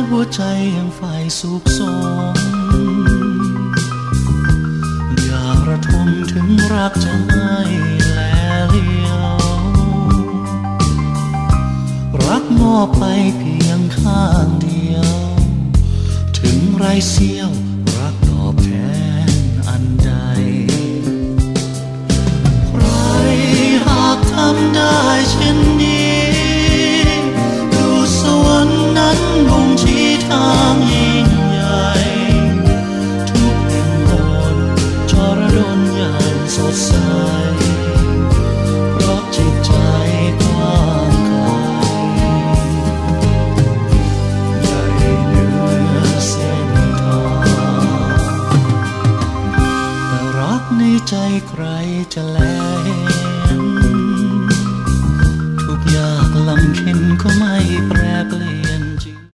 หัวใจยังใฝ่สุขสมอย่าระทมถึงรักจะไม่แลเลี้ยวรักมอบไปเพียงข้างเดียวถึงไรเสี้ยวรักตอบแทนอันใดใครหากทำได้เช่นนี้ดูสวรรค์นั้นบ่งชี้ทางยิ่งใหญ่ทุกแห่งหนจรดลอย่างสดใสเพราะจิตใจกว้างไกลใหญ่เหนือเส้นทางแต่รักในใจใครจะแล